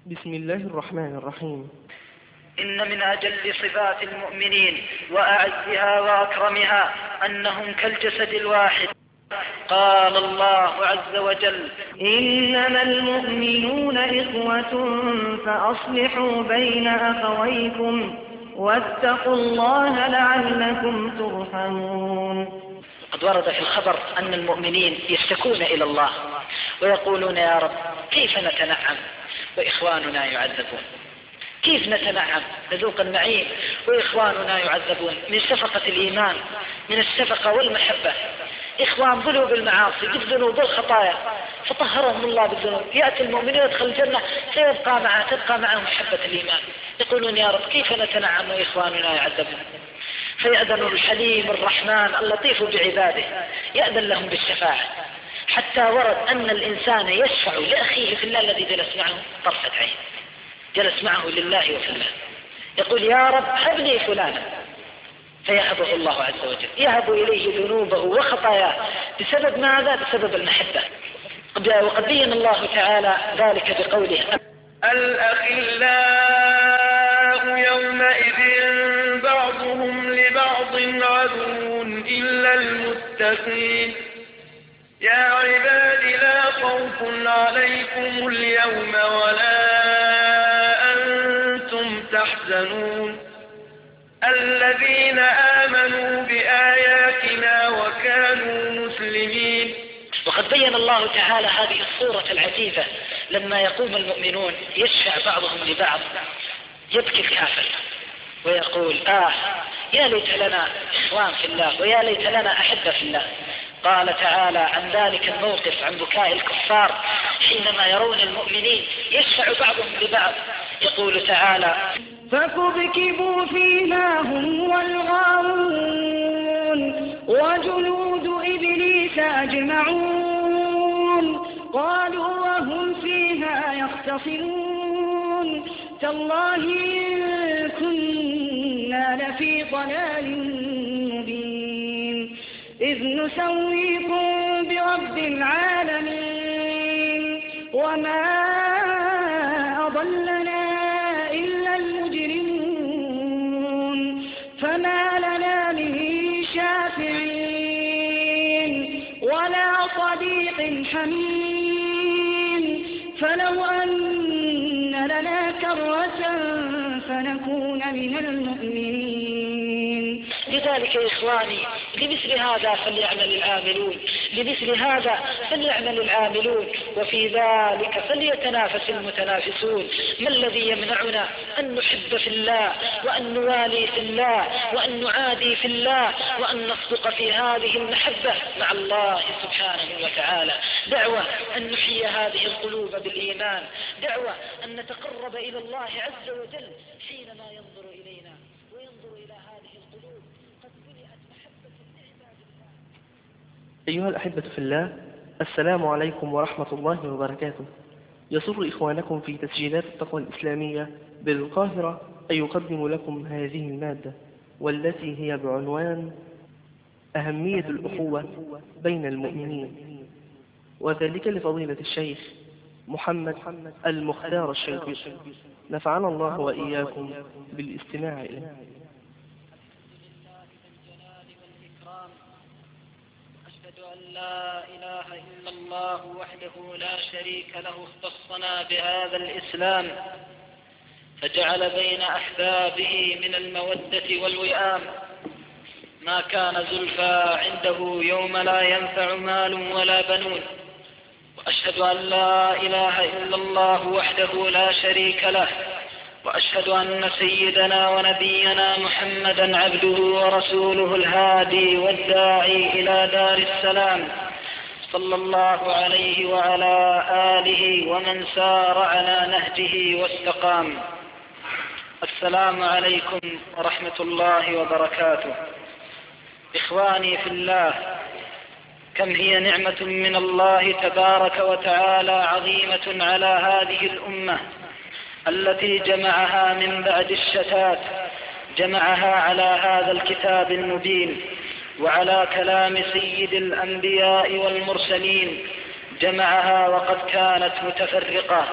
بسم الله الرحمن الرحيم. إن من أجل صفات المؤمنين وأعزها وأكرمها أنهم كالجسد الواحد. قال الله عز وجل: إنما المؤمنون إخوة فأصلحوا بين أخويكم واتقوا الله لعلكم ترحمون. قد ورد في الخبر أن المؤمنين يشتكون إلى الله ويقولون: يا رب، كيف نتنعم وإخواننا يعذبون؟ كيف نتنعم نذوق النعيم وإخواننا يعذبون؟ من شفقة الإيمان، من الشفقة والمحبة. إخوان ظلوا بالمعاصي، بالذنوب بالخطايا، فطهرهم الله بالذنوب. يأتي المؤمن يدخل الجنة تبقى معه محبة الإيمان. يقولون: يا رب، كيف نتنعم وإخواننا يعذبون؟ فيأذن الحليم الرحمن اللطيف بعباده، يأذن لهم بالشفاعة. حتى ورد أن الإنسان يشفع لأخيه في الله الذي جلس معه طرفة عين، جلس معه لله وفي الله، يقول: يا رب، هب لي فلانا، فيهبه الله عز وجل، يهب إليه ذنوبه وخطاياه. بسبب ماذا؟ بسبب المحبة. وقد بين الله تعالى ذلك بقوله: الأخلاء يومئذ بعضهم لبعض عدو إلا المتقين. يا عباد، لا خوف عليكم اليوم ولا أنتم تحزنون الذين آمنوا بآياتنا وكانوا مسلمين. وقد بين الله تعالى هذه الصورة العجيبة لما يقوم المؤمنون يشفع بعضهم لبعض. يبكي الكافر ويقول: يا ليت لنا إخوان في الله، ويا ليت لنا أحبة في الله. قال تعالى عن ذلك الموقف، عن بكاء الكفار حينما يرون المؤمنين يشفع بعضهم لبعض، يقول تعالى: فكبكبوا فيها هم والغاوون وجنود إبليس أجمعون قالوا وهم فيها يختصمون تالله إن كنا لفي ضلال مبين إذ نسويكم برب العالمين وما أضلنا إلا المجرمون فما لنا من شافعين ولا صديق حميم فلو أن لنا كرة فنكون من المؤمنين. لذلك يا إخواني، لمثل هذا فليعمل العاملون، لمثل هذا فليعمل العاملون، وفي ذلك فليتنافس المتنافسون. ما الذي يمنعنا أن نحب في الله، وأن نوالي في الله، وأن نعادي في الله، وأن نصدق في هذه المحبة مع الله سبحانه وتعالى؟ دعوة أن نحيي هذه القلوب بالإيمان، دعوة أن نتقرب إلى الله عز وجل حينما ينظر إلينا وينظر إلى هذه القلوب قد ملئت محبة لعباد الله. أيها الأحبة في الله، السلام عليكم ورحمة الله وبركاته. يسر إخوانكم في تسجيلات التقوى الإسلامية بالقاهرة أن يقدم لكم هذه المادة، والتي هي بعنوان أهمية الأخوة بين المؤمنين، وذلك لفضيلة الشيخ محمد المختار الشنقيطي، نفعنا الله وإياكم بالاستماع إليه. أشهد أن لا إله إلا الله وحده لا شريك له اختصنا بهذا الإسلام، فجعل بين أحبابه من المودة والوئام ما كان زلفى عنده يوم لا ينفع مال ولا بنون. وأشهد أن لا إله إلا الله وحده لا شريك له، وأشهد أن سيدنا ونبينا محمدا عبده ورسوله الهادي والداعي إلى دار السلام، صلى الله عليه وعلى آله ومن سار على نهجه واستقام. السلام عليكم ورحمة الله وبركاته. إخواني في الله، كم هي نعمة من الله تبارك وتعالى عظيمة على هذه الأمة التي جمعها من بعد الشتات، جمعها على هذا الكتاب المبين وعلى كلام سيد الأنبياء والمرسلين جمعها وقد كانت متفرقة،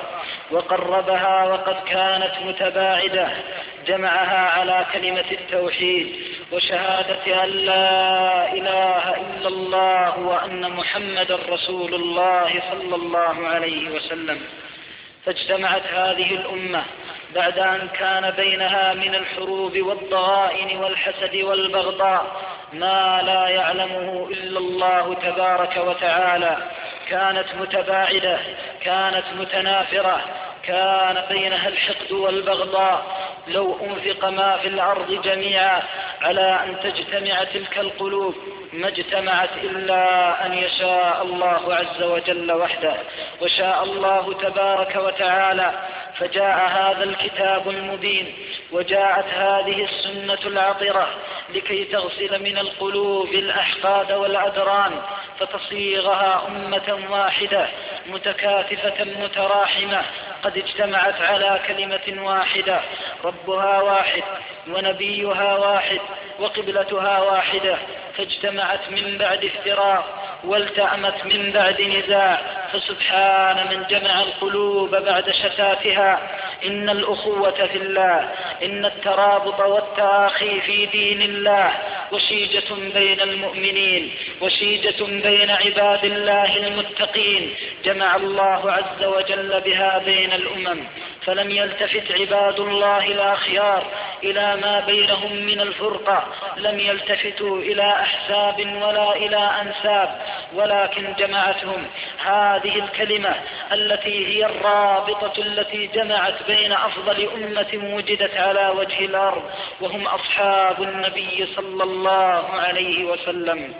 وقربها وقد كانت متباعدة، جمعها على كلمة التوحيد وشهادة أن لا إله إلا الله وأن محمد رسول الله صلى الله عليه وسلم. فاجتمعت هذه الأمة بعد أن كان بينها من الحروب والضغائن والحسد والبغضاء ما لا يعلمه إلا الله تبارك وتعالى. كانت متباعدة، كانت متنافرة، كان بينها الحقد والبغضاء. لو أنفق ما في الأرض جميعا على أن تجتمع تلك القلوب ما اجتمعت إلا أن يشاء الله عز وجل وحده. وشاء الله تبارك وتعالى فجاء هذا الكتاب المبين وجاءت هذه السنة العطرة لكي تغسل من القلوب الأحقاد والأدران فتصيغها أمة واحدة متكاتفة متراحمة قد اجتمعت على كلمة واحدة، ربها واحد ونبيها واحد وقبلتها واحدة، فاجتمعت من بعد افتراق والتأمت من بعد نزاع. فسبحان من جمع القلوب بعد شتاتها. إن الأخوة في الله، إن الترابط والتآخي في دين الله وشيجة بين المؤمنين، وشيجة بين عباد الله المتقين، جمع الله عز وجل بها بين الأمم. فلم يلتفت عباد الله الأخيار إلى ما بينهم من الفرقة، لم يلتفتوا إلى أحساب ولا إلى أنساب، ولكن جمعتهم هذه الكلمة التي هي الرابطة التي جمعت بين أفضل أمة وجدت على وجه الأرض، وهم أصحاب النبي صلى الله عليه وسلم.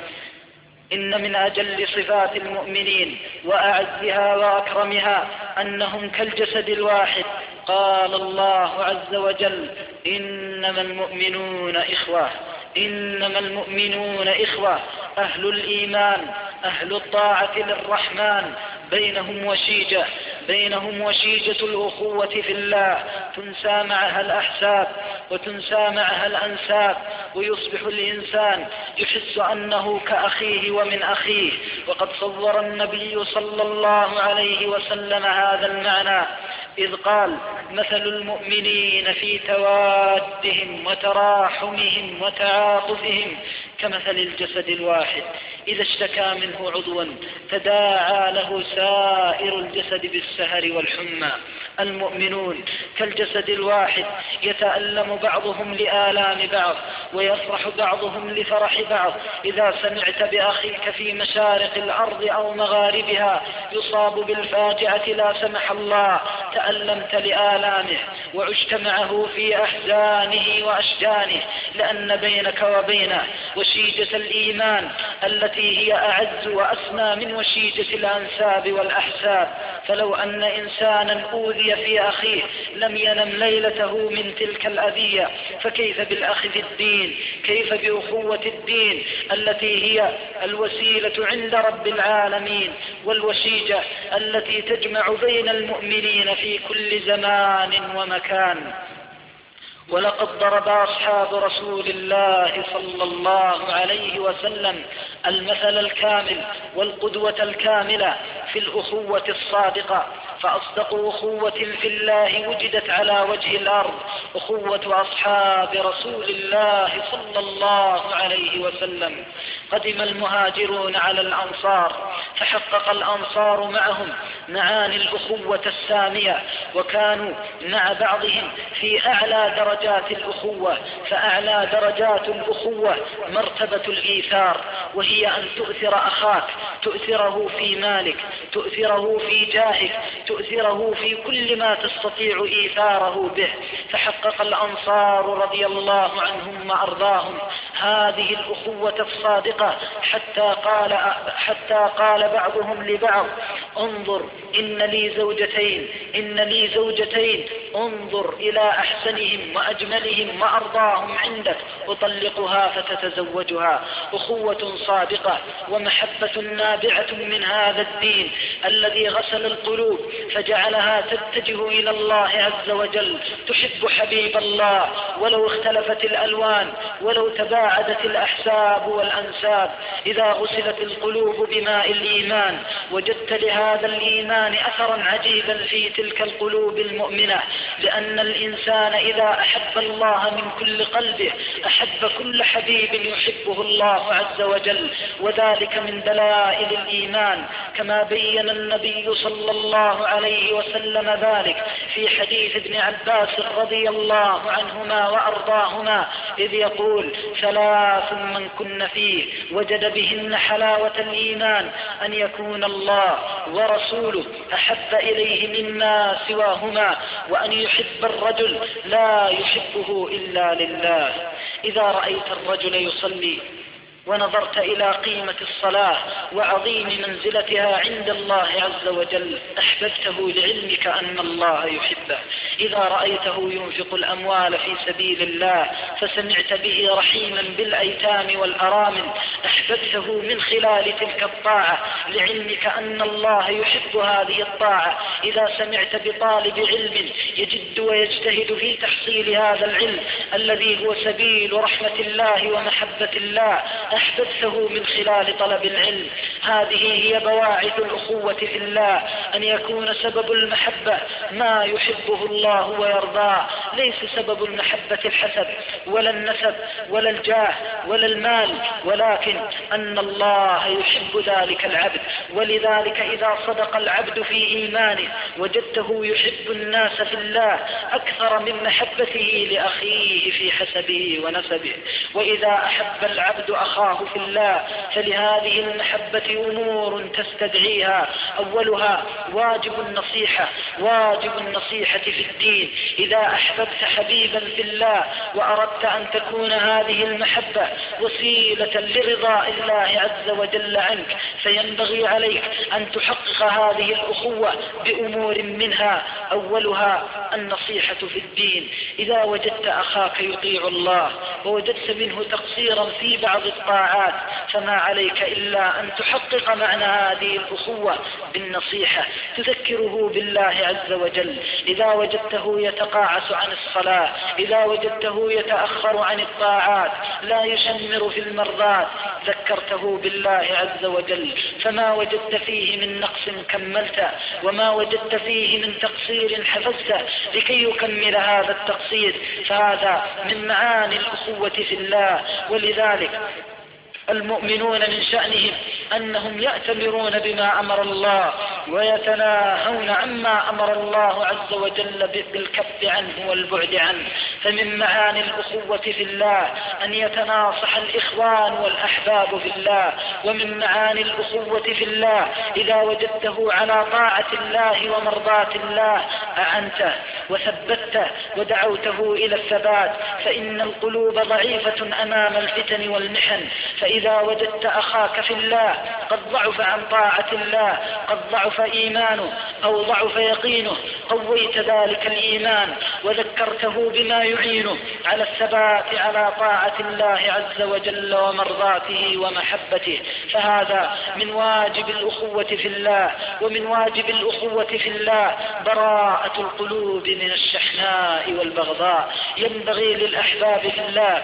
إن من أجل صفات المؤمنين وأعزها وأكرمها أنهم كالجسد الواحد. قال الله عز وجل: إنما المؤمنون إخوة، إنما المؤمنون إخوة، أهل الإيمان أهل الطاعة للرحمن بينهم وشيجة، بينهم وشيجة الأخوة في الله، تنسى معها الأحساب وتنسى معها الأنساب، ويصبح الإنسان يحس أنه كأخيه ومن أخيه. وقد صور النبي صلى الله عليه وسلم هذا المعنى إذ قال: مثل المؤمنين في توادهم وتراحمهم وتعاطفهم كمثل الجسد الواحد إذا اشتكى منه عضوا تداعى له سائر الجسد بالسهر والحمى. المؤمنون كالجسد الواحد يتألم بعضهم لآلام بعض ويفرح بعضهم لفرح بعض. إذا سمعت بأخيك في مشارق الأرض أو مغاربها يصاب بالفاجعة لا سمح الله تألمت لآلامه وعشت معه في أحزانه وأشجانه، لأن بينك وبينه وشيجة الإيمان التي هي أعز وأسمى من وشيجة الأنساب والأحساب. فلو أن إنسانا أوذي في أخيه لم ينم ليلته من تلك الأذية، فكيف بالأخ في الدين؟ كيف بأخوة الدين التي هي الوسيلة عند رب العالمين والوشيجة التي تجمع بين المؤمنين في كل زمان ومكان؟ ولقد ضرب أصحاب رسول الله صلى الله عليه وسلم المثل الكامل والقدوة الكاملة في الأخوة الصادقة، فأصدق أخوة في الله وجدت على وجه الأرض أخوة أصحاب رسول الله صلى الله عليه وسلم. قدم المهاجرون على الأنصار فحقق الأنصار معهم معاني الأخوة السامية، وكانوا مع بعضهم في أعلى درجات الأخوة. فأعلى درجات الأخوة مرتبة الإيثار، وهي أن تؤثر أخاك، تؤثره في مالك، تؤثره في جاهك، تؤثره في كل ما تستطيع إيثاره به. فحقق الأنصار رضي الله عنهم وأرضاهم هذه الأخوة الصادقة حتى قال بعضهم لبعض: انظر إن لي زوجتين انظر إلى أحسنهم وأجملهم وأرضاهم عندك أطلقها فتتزوجها. أخوة صادقة ومحبة نابعة من هذا الدين الذي غسل القلوب فجعلها تتجه إلى الله عز وجل، تحب حبيب الله ولو اختلفت الألوان، ولو تباعدت الأحساب والأنساب. إذا غسلت القلوب بماء الإيمان وجدت لهذا الإيمان أثرا عجيبا في تلك القلوب المؤمنة، لأن الإنسان إذا أحب الله من كل قلبه أحب كل حبيب يحبه الله عز وجل، وذلك من دلائل الإيمان كما بين النبي صلى الله عليه وسلم ذلك في حديث ابن عباس رضي الله عنهما وأرضاهما إذ يقول: 3 من كن فيه وجد بهن حلاوة الإيمان أن يكون الله ورسوله أحب إليه مما سواهما، وأن يحب الرجل لا يحبه إلا لله. إذا رأيت الرجل يصلي ونظرت إلى قيمة الصلاة وعظيم منزلتها عند الله عز وجل أحببته لعلمك أن الله يحبه. إذا رأيته ينفق الأموال في سبيل الله فسمعت به رحيما بالأيتام والأرامل أحببته من خلال تلك الطاعة لعلمك أن الله يحب هذه الطاعة. إذا سمعت بطالب علم يجد ويجتهد في تحصيل هذا العلم الذي هو سبيل رحمة الله ومحبة الله أحببته من خلال طلب العلم. هذه هي بواعث الأخوة في الله، أن يكون سبب المحبة ما يحبه الله ويرضاه، ليس سبب المحبة الحسب ولا النسب ولا الجاه ولا المال، ولكن أن الله يحب ذلك العبد. ولذلك إذا صدق العبد في إيمانه وجدته يحب الناس في الله أكثر من محبته لأخيه في حسبه ونسبه. وإذا أحب العبد أخاه في الله فلهذه المحبة أمور تستدعيها، أولها واجب النصيحة في الدين. إذا أحببت حبيبا في الله وأردت أن تكون هذه المحبة وسيلة لرضاء الله عز وجل عنك فينبغي عليك أن تحقق هذه الأخوة بأمور منها، أولها النصيحة في الدين. إذا وجدت أخاك يطيع الله ووجدت منه تقصيرا في بعض الطاعات فما عليك إلا أن تحقق معنى هذه الأخوة بالنصيحة، تذكره بالله عز وجل. إذا وجدته يتقاعس عن الصلاة، إذا وجدته يتأخر عن الطاعات، لا يشمر في المرضات، ذكرته بالله عز وجل. فما وجدت فيه من نقص كملت، وما وجدت فيه من تقصير حفزت لكي يكمل هذا التقصير، فهذا من معاني الأخوة في الله. ولذلك المؤمنون من شأنهم أنهم يأتمرون بما أمر الله ويتناهون عما أمر الله عز وجل بالكف عنه والبعد عنه. فمن معاني الأخوة في الله أن يتناصح الإخوان والأحباب في الله. ومن معاني الأخوة في الله إذا وجدته على طاعة الله ومرضاة الله أعنته وثبته ودعوته إلى الثبات، فإن القلوب ضعيفة أمام الفتن والمحن. فإذا وجدت أخاك في الله قد ضعف عن طاعة الله، قد ضعف إيمانه أو ضعف يقينه، قويت ذلك الإيمان وذكرته بما يعينه على الثبات على طاعة الله عز وجل ومرضاته ومحبته. فهذا من واجب الأخوة في الله. ومن واجب الأخوة في الله براءة القلوب من الشحناء والبغضاء. ينبغي للأحباب في الله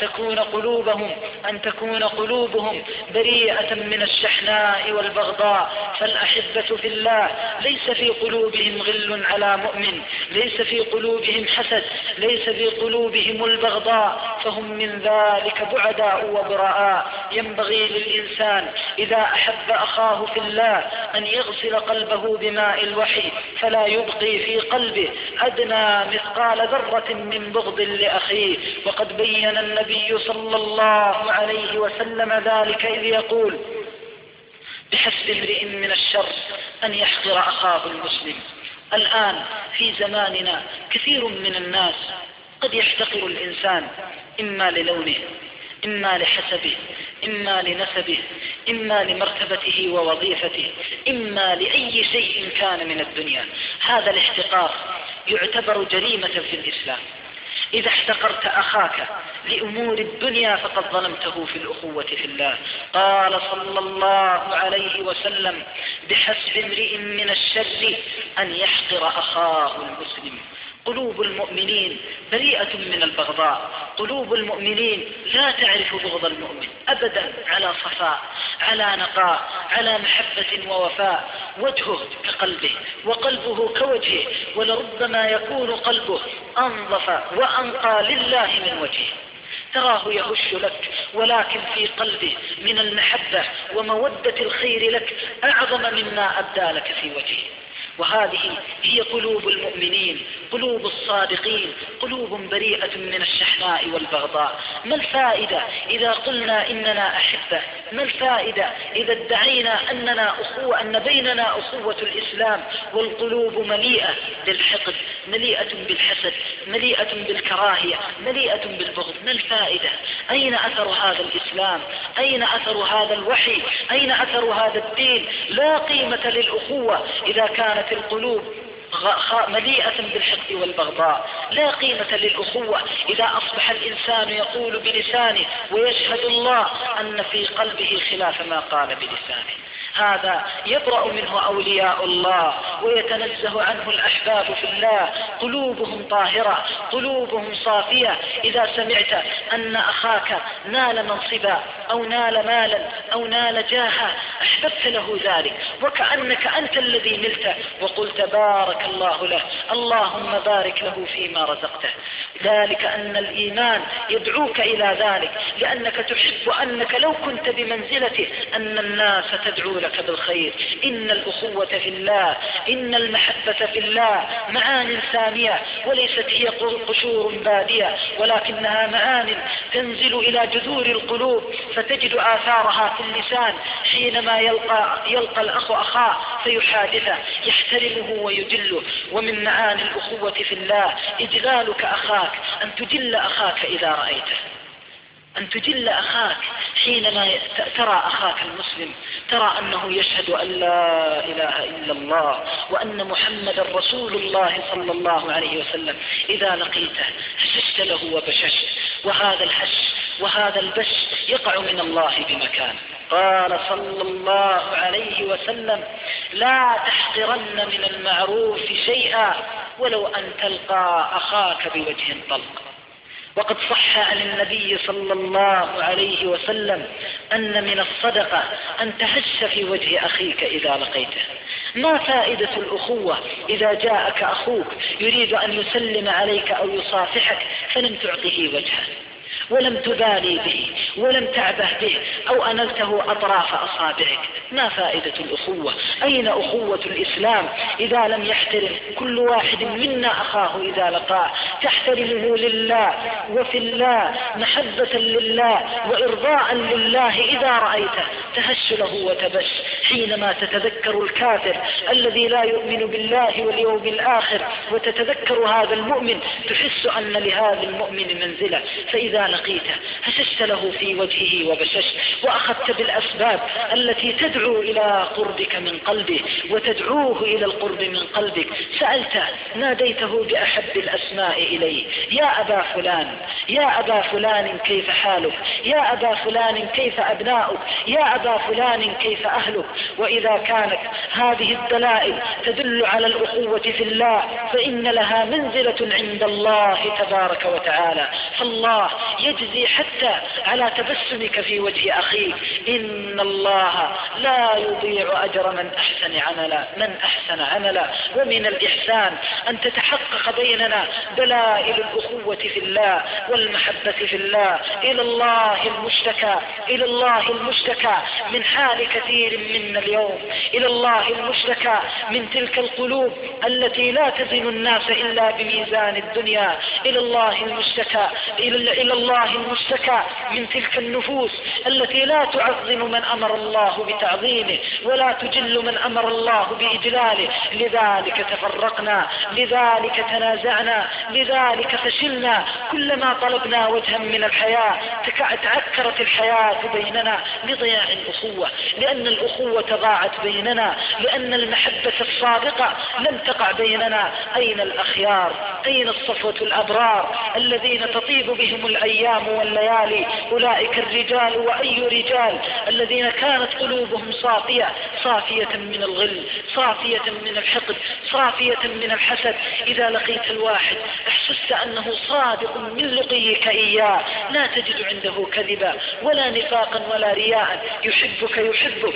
أن تكون قلوبهم بريئة من الشحناء والبغضاء. فالأحبة في الله ليس في قلوبهم غل على مؤمن، ليس في قلوبهم حسد، ليس في قلوبهم البغضاء، فهم من ذلك بعداء وبراء. ينبغي للإنسان إذا أحب أخاه في الله أن يغسل قلبه بماء الوحي فلا يبقي في قلبه أدنى مثقال ذرة من بغض لأخيه. وقد بين النبي صلى الله عليه وسلم ذلك إذ يقول: بحسب امرئ من الشر أن يحقر أخاه المسلم. الآن في زماننا كثير من الناس قد يحتقر الإنسان إما للونه إما لحسبه، إما لنسبه، إما لمرتبته ووظيفته، إما لأي شيء كان من الدنيا. هذا الاحتقار يعتبر جريمة في الإسلام. إذا احتقرت أخاك لأمور الدنيا فقد ظلمته في الأخوة في الله. قال صلى الله عليه وسلم: بحسب امرئ من الشر أن يحقر أخاه المسلم. قلوب المؤمنين بريئة من البغضاء، قلوب المؤمنين لا تعرف بغض المؤمن أبدا، على صفاء، على نقاء، على محبة ووفاء. وجهه كقلبه وقلبه كوجهه، ولربما يكون قلبه أنظف وأنقى لله من وجهه. تراه يهش لك ولكن في قلبه من المحبة ومودة الخير لك أعظم مما أبدى لك في وجهه. وهذه هي قلوب المؤمنين، قلوب الصادقين، قلوب بريئة من الشحناء والبغضاء. ما الفائدة إذا قلنا إننا أحبة؟ ما الفائدة إذا ادعينا أن بيننا أخوة الإسلام والقلوب مليئة بالحقد، مليئة بالحسد، مليئة بالكراهية، مليئة بالبغض؟ ما الفائدة؟ أين أثر هذا الإسلام؟ أين أثر هذا الوحي؟ أين أثر هذا الدين؟ لا قيمة للأخوة إذا كانت القلوب مليئة بالحقد والبغضاء. لا قيمة للأخوة إذا أصبح الإنسان يقول بلسانه ويشهد الله أن في قلبه خلاف ما قال بلسانه. هذا يبرأ منه أولياء الله ويتنزه عنه الأحباب في الله. قلوبهم طاهرة، قلوبهم صافية. إذا سمعت أن أخاك نال منصبا أو نال مالا أو نال جاها أحببت له ذلك، وكأنك أنت الذي نلت وقلت بارك الله له، اللهم بارك له فيما رزقته. ذلك أن الإيمان يدعوك إلى ذلك، لأنك تحب أنك لو كنت بمنزلته أن الناس تدعو لك بالخير. إن الأخوة في الله، إن المحبة في الله معان سامية، وليست هي قشور بادية، ولكنها معان تنزل إلى جذور القلوب، فتجد آثارها في اللسان حينما يلقى الأخ أخاه فيحادثه، يحترمه ويجله. ومن معاني الأخوة في الله إجلالك أخاك، أن تجل أخاك إذا رأيته، أن تجل أخاك حينما ترى أخاك المسلم، ترى أنه يشهد أن لا إله إلا الله وأن محمد رسول الله صلى الله عليه وسلم. إذا لقيته هششت له وبششت، وهذا الهش وهذا البش يقع من الله بمكان. قال صلى الله عليه وسلم: لا تحقرن من المعروف شيئا ولو أن تلقى أخاك بوجه طلق. وقد صح عن النبي صلى الله عليه وسلم أن من الصدقة أن تهش في وجه أخيك إذا لقيته. ما فائدة الأخوة إذا جاءك أخوك يريد أن يسلم عليك أو يصافحك فلم تعطه وجهه ولم تبالي به ولم تعبه به أو أنلته أطراف أصابعك؟ ما فائدة الأخوة؟ أين أخوة الإسلام إذا لم يحترم كل واحد منا أخاه إذا لقاه؟ تحترمه لله وفي الله، محبة لله وإرضاء لله. إذا رأيته تهش له وتبش. حينما تتذكر الكافر الذي لا يؤمن بالله واليوم الآخر وتتذكر هذا المؤمن تحس أن لهذا المؤمن منزلة. فإذا لقيته هششت له في وجهه وبششت، وأخذت بالأسباب التي تدعو إلى قربك من قلبه وتدعوه إلى القرب من قلبك. سألته، ناديته بأحب الأسماء إليه: يا أبا فلان، يا أبا فلان كيف حالك؟ يا أبا فلان كيف أبناؤك؟ يا أبا فلان كيف أهلك؟ وإذا كانت هذه الدلائل تدل على الأخوة في الله فإن لها منزلة عند الله تبارك وتعالى. فالله يجزي حتى على تبسمك في وجه أخيك. إن الله لا يضيع أجر من أحسن عملا. ومن الإحسان أن تتحقق بيننا دلائل الأخوة في الله والمحبة في الله. إلى الله المشتكى من حال كثير منا اليوم، إلى الله المشتكى من تلك القلوب التي لا تزن الناس إلا بميزان الدنيا. إلى الله المشتكى من تلك النفوس التي لا تعظم من أمر الله بتعظيمه ولا تجل من أمر الله بإجلاله. لذلك تفرقنا، لذلك تنازعنا، لذلك فشلنا. كلما طلبنا وجها من الحياة تعكرت الحياة بيننا لضياع الأخوة، لأن الأخوة ضاعت بيننا، لأن المحبة الصادقة لم تقع بيننا. أين الأخيار؟ أين الصفوة الأبرار الذين تطيب بهم الأيام والليالي؟ أولئك الرجال، وأي رجال الذين كانت قلوبهم صافية من الغل، صافية من الحقد، صافية من الحسد. إذا لقيت الواحد احسست أنه صادق من لقيك إياه، لا تجد عنده كذبا ولا نفاقا ولا رياء، يحبك،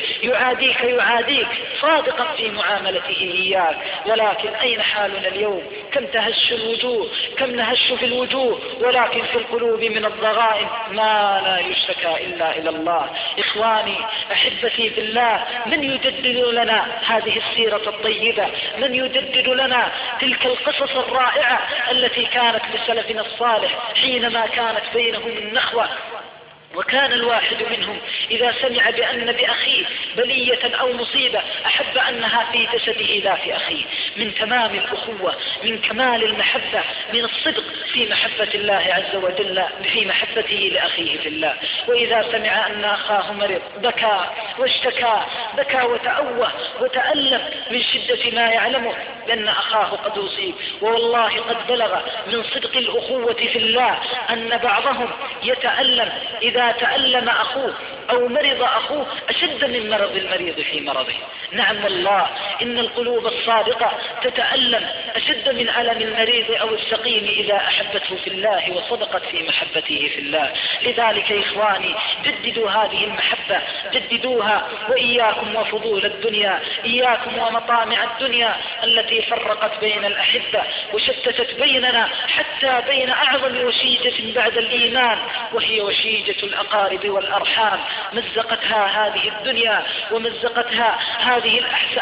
يعاديك، صادقا في معاملته إياك. ولكن أين حالنا اليوم؟ كم تهش الوجوه، كم نهش في الوجوه، ولكن في القلوب من الضغائن ما لا يشتكى إلا إلى الله. إخواني أحبتي في الله، من يجدد لنا هذه السيرة الطيبة؟ من يجدد لنا تلك القصص الرائعة التي كانت لسلفنا الصالح حينما كانت بينهم النخوة، وكان الواحد منهم إذا سمع بأن بأخيه بلية أو مصيبة أحب أنها في جسده لا في أخيه. من تمام الأخوة، من كمال المحبة، من الصدق في محبة الله عز وجل، في محبته لأخيه في الله. وإذا سمع أن أخاه مرض بكى واشتكى، بكى وتأوه وتألم من شدة ما يعلمه لأن أخاه قد أصيب. والله قد بلغ من صدق الأخوة في الله أن بعضهم يتألم إذا تألم أخوه أو مرض أخوه أشد من مرض المريض في مرضه. نعم والله إن القلوب الصادقة تتألم أشد من ألم المريض أو السقيم إذا أحبته في الله وصدقت في محبته في الله. لذلك يا إخواني جددوا هذه المحبة، جددوها، وإياكم وفضول الدنيا، إياكم ومطامع الدنيا التي فرقت بين الأحبة وشتتت بيننا حتى بين أعظم وشيجة بعد الإيمان، وهي وشيجة الأقارب والأرحام. مزقتها هذه الدنيا ومزقتها هذه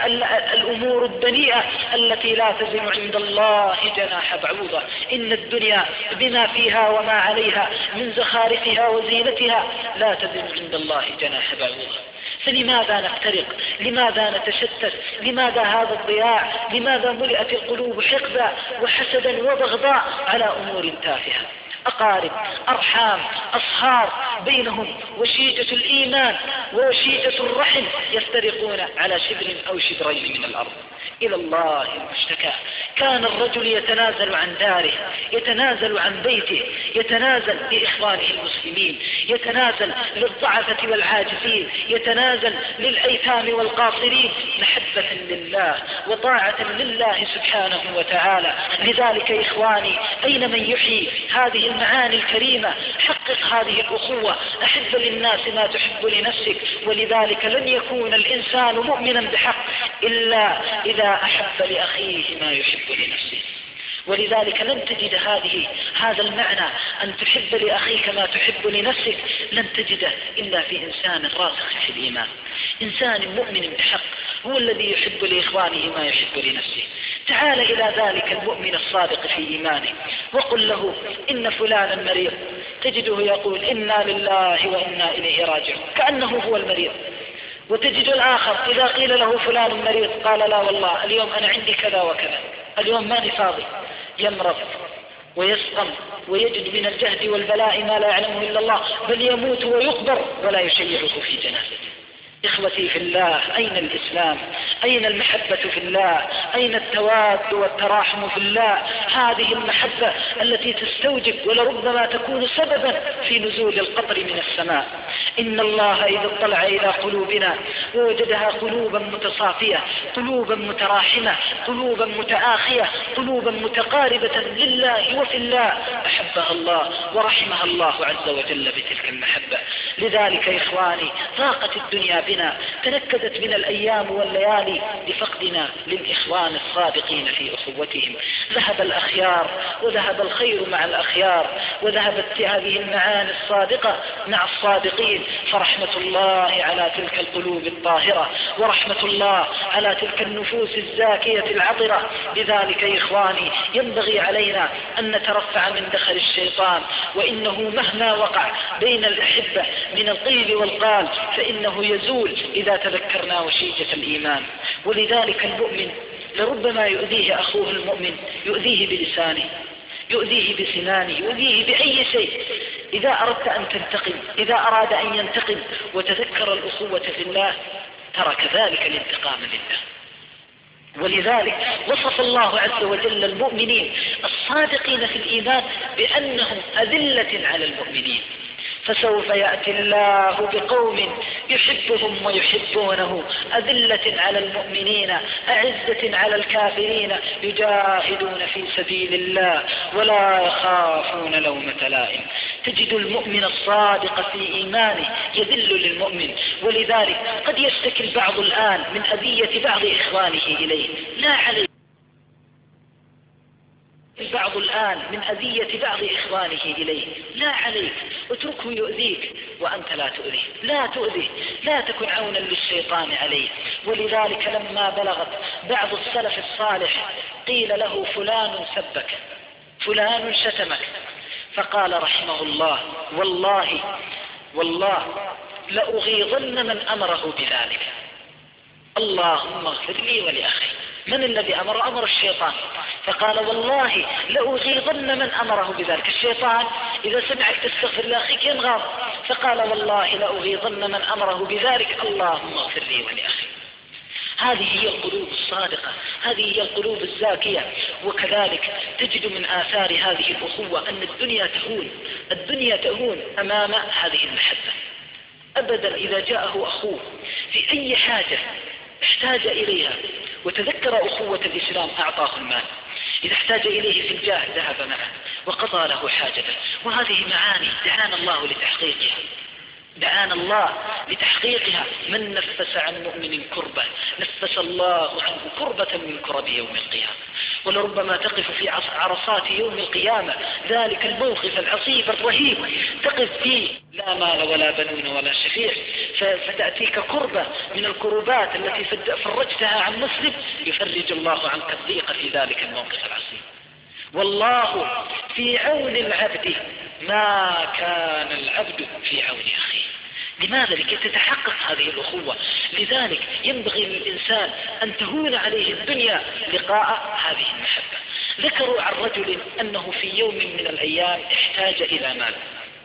الأمور الدنيئة التي لا تزن عند الله جناح بعوضة. إن الدنيا بما فيها وما عليها من زخارفها وزينتها لا تزن عند الله جناح بعوضة. فلماذا نفترق؟ لماذا نتشتت؟ لماذا هذا الضياع؟ لماذا ملئت القلوب حقدا وحسدا وبغضاء على أمور تافهة؟ أقارب، أرحام، أصهار بينهم وشيجة الإيمان وشيجة الرحم يفترقون على شبر أو شبرين من الأرض. إلى الله المشتكى. كان الرجل يتنازل عن داره، يتنازل عن بيته، يتنازل لإخوانه المسلمين، يتنازل للضعفة والعاجزين، يتنازل للأيتام والقاصرين محبة لله وطاعة لله سبحانه وتعالى. لذلك يا إخواني أين من يحيي هذه المعاني الكريمة؟ حقق هذه الأخوة، أحب للناس ما تحب لنفسك. ولذلك لن يكون الإنسان مؤمنا بحق إلا إذا أحب لأخيه ما يحب لنفسه. ولذلك لن تجد هذا المعنى أن تحب لأخيك ما تحب لنفسك، لن تجده إلا في إنسان راسخ في الإيمان، إنسان مؤمن بحق هو الذي يحب لإخوانه ما يحب لنفسه. تعال إلى ذلك المؤمن الصادق في إيمانه وقل له إن فلانا مريض، تجده يقول إنا لله وإنا إليه راجعون كأنه هو المريض. وتجد الآخر إذا قيل له فلان مريض قال لا والله اليوم أنا عندي كذا وكذا، اليوم ماني فاضي. يمرض ويسقم ويجد من الجهد والبلاء ما لا يعلمه إلا الله، بل يموت ويقبر ولا يشيعه في جنازته. إخوتي في الله، أين الإسلام؟ أين المحبة في الله؟ أين التواد والتراحم في الله؟ هذه المحبة التي تستوجب ولربما تكون سببا في نزول القطر من السماء. إن الله إذا اطلع إلى قلوبنا ووجدها قلوبا متصافية، قلوبا متراحمة، قلوبا متآخية، قلوبا متقاربة لله وفي الله، أحبها الله ورحمها الله عز وجل بتلك المحبة. لذلك يا إخواني ضاقت الدنيا بنا، تنكدت بنا الأيام والليالي لفقدنا للإخوان الصادقين في أخوتهم. ذهب الأخيار وذهب الخير مع الأخيار، وذهبت هذه المعاني الصادقة مع الصادقين، فرحمة الله على تلك القلوب الطاهرة، ورحمة الله على تلك النفوس الزاكية العطرة. لذلك يا إخواني ينبغي علينا أن نترفع من دخل الشيطان، وإنه مهما وقع بين الأحبة من القيل والقال فإنه يزول إذا تذكرنا وشيجة الإيمان. ولذلك المؤمن لربما يؤذيه أخوه المؤمن، يؤذيه بلسانه، يؤذيه بسنانه، يؤذيه بأي شيء. إذا أردت أن تنتقم، إذا أراد أن ينتقم وتذكر الأخوة في الله ترك ذلك الانتقام لله. ولذلك وصف الله عز وجل المؤمنين الصادقين في الإيمان بأنهم أذلة على المؤمنين. فسوف يأتي الله بقوم يحبهم ويحبونه أذلة على المؤمنين أعزة على الكافرين يجاهدون في سبيل الله ولا يخافون لومة لائم. تجد المؤمن الصادق في إيمانه يذل للمؤمن. ولذلك قد يشتكي البعض الآن من أذية بعض إخوانه إليه، لا عليه البعض الآن من أذية بعض إخوانه إليه، لا عليك، اتركه يؤذيك وأنت لا تؤذيه، لا تؤذيه، لا تكن عونا للشيطان عليه. ولذلك لما بلغت بعض السلف الصالح قيل له فلان سبك، فلان شتمك، فقال رحمه الله والله لأغيظن من أمره بذلك. اللهم اغفر لي ولأخي. من الذي أمر الشيطان. فقال والله لأغيظن من أمره بذلك. الشيطان إذا سمعك تستغفر لأخيك ينغض، فقال والله لأغيظن من أمره بذلك، اللهم اغفر لي ولأخي. هذه هي القلوب الصادقة، هذه هي القلوب الزاكية. وكذلك تجد من آثار هذه الأخوة أن الدنيا تهون أمام هذه المحبة. أبدا إذا جاءه أخوه في أي حاجة احتاج إليها وتذكر أخوة الإسلام أعطاه المال، إذا احتاج إليه في الجاه ذهب معه وقضى له حاجته. وهذه معاني دعانا الله لتحقيقها، دعانا الله لتحقيقها. من نفس عن مؤمن كربة نفس الله عنه كربة من كرب يوم القيامة. ولربما تقف في عرصات يوم القيامة ذلك الموقف العصيب الرهيب، تقف فيه لا مال ولا بنون ولا شفيع، فتأتيك كربة من الكربات التي فرجتها عن مسلم، يفرج الله عنك الضيق في ذلك الموقف العصيب. والله في عون العبد ما كان العبد في عون أخيه. لماذا؟ لكي تتحقق هذه الأخوة. لذلك ينبغي للإنسان أن تهون عليه الدنيا لقاء هذه المحبة. ذكروا عن رجل أنه في يوم من الأيام احتاج إلى مال،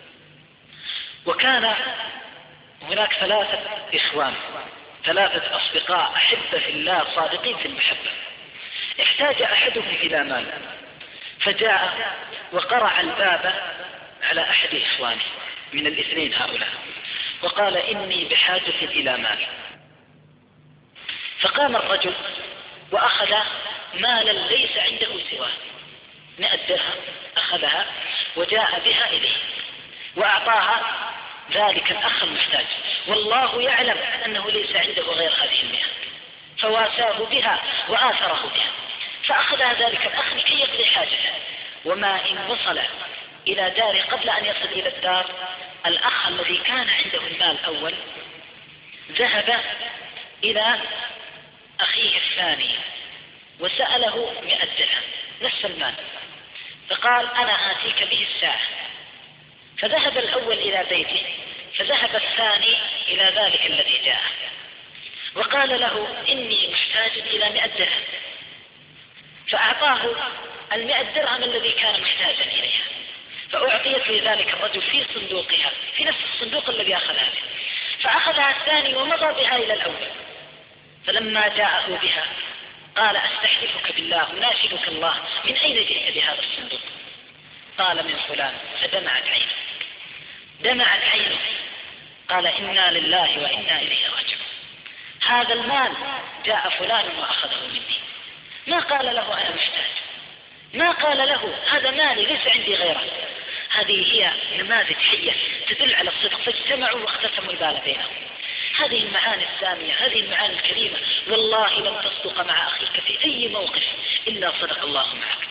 وكان هناك 3 إخوان، 3 أصدقاء أحبة في الله صادقين في المحبة. احتاج أحدهم إلى مال، فجاء وقرع الباب على أحد إخوانه من الاثنين هؤلاء وقال إني بحاجة إلى مال. فقام الرجل وأخذ مالا ليس عنده سواه 100 درهم، أخذها وجاء بها إليه وأعطاها ذلك الأخ المحتاج، والله يعلم أنه ليس عنده غير هذه 100، فواساه بها وآثره بها. فأخذها ذلك الأخ لكي يقضي حاجته. وما إن وصل إلى داره قبل أن يصل إلى الدار، الأخ الذي كان عنده المال أول ذهب إلى أخيه الثاني وسأله 100 درهم نفس المال، فقال أنا آتيك به الساعة. فذهب الأول إلى بيته، فذهب الثاني إلى ذلك الذي جاء وقال له إني محتاج إلى 100 درهم، فأعطاه 100 درهم الذي كان محتاجا إليها، فأعطيت لذلك الرجل في صندوقها في نفس الصندوق الذي أخذها به. فأخذها الثاني ومضى بها إلى الأول، فلما جاءه بها قال أستحلفك بالله أناشدك الله من أين جئت بهذا الصندوق؟ قال من فلان. فدمعت عينه، دمعت عينه، قال إنا لله وإنا إليه راجعون. هذا المال جاء فلان وأخذه مني، ما قال له أنا محتاج، ما قال له هذا مالي ليس عندي غيره. هذه هي نماذج حية تدل على الصدق، فاجتمعوا واختتموا البال بينهم. هذه المعاني السامية، هذه المعاني الكريمة. والله لن تصدق مع أخيك في أي موقف إلا صدق الله معك.